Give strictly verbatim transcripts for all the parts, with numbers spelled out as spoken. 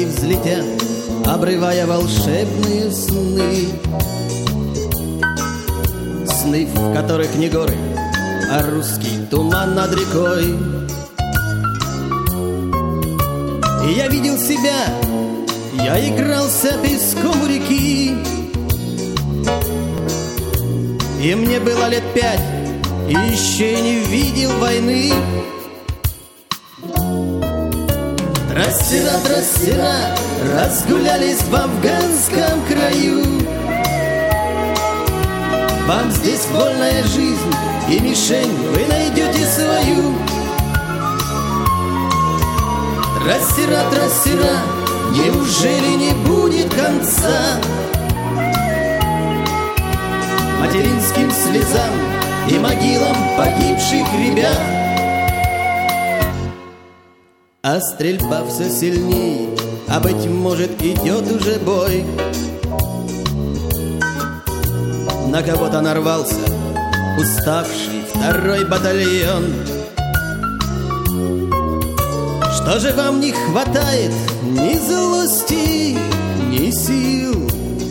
Ноги взлетят, обрывая волшебные сны. Сны, в которых не горы, а русский туман над рекой. И я видел себя, я игрался песком у реки. И мне было лет пять, и еще не видел войны. Трассера, трассера, разгулялись в афганском краю. Вам здесь вольная жизнь, и мишень вы найдете свою. Трассера, трассера, неужели не будет конца материнским слезам и могилам погибших ребят? А стрельба все сильней, а быть может идет уже бой. На кого-то нарвался уставший второй батальон. Что же вам не хватает ни злости, ни сил?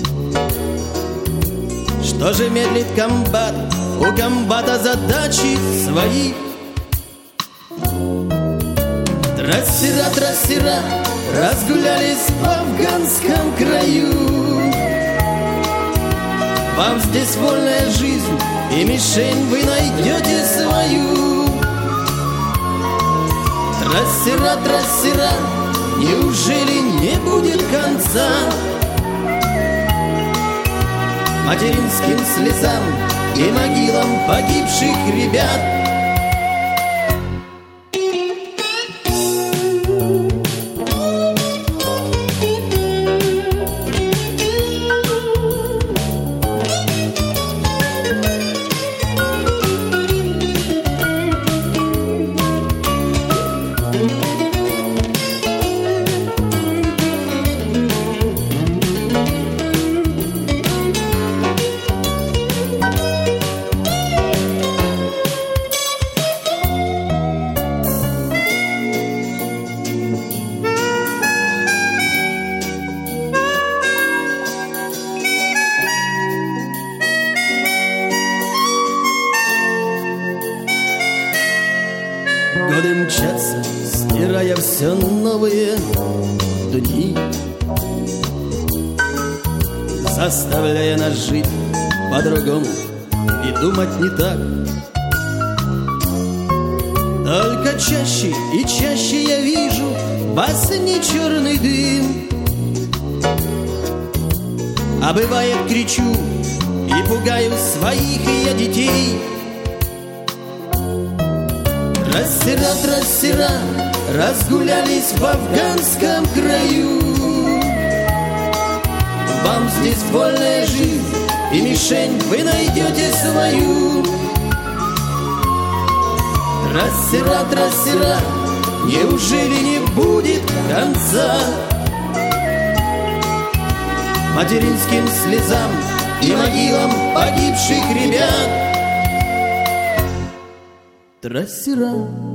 Что же медлит комбат? У комбата задачи свои. Трассера, трассера, разгулялись в афганском краю. Вам здесь вольная жизнь, и мишень вы найдете свою. Трассера, трассера, неужели не будет конца материнским слезам и могилам погибших ребят? Годы мчатся, стирая все новые дни, заставляя нас жить по-другому и думать не так. Только чаще и чаще я вижу во сне черный дым. А бывает, кричу и пугаю своих я детей. Трассера, трассера, разгулялись в афганском краю. Вам здесь вольная жизнь, и мишень вы найдете свою. Трассера, трассера, неужели не будет конца материнским слезам и могилам погибших ребят? Трассера.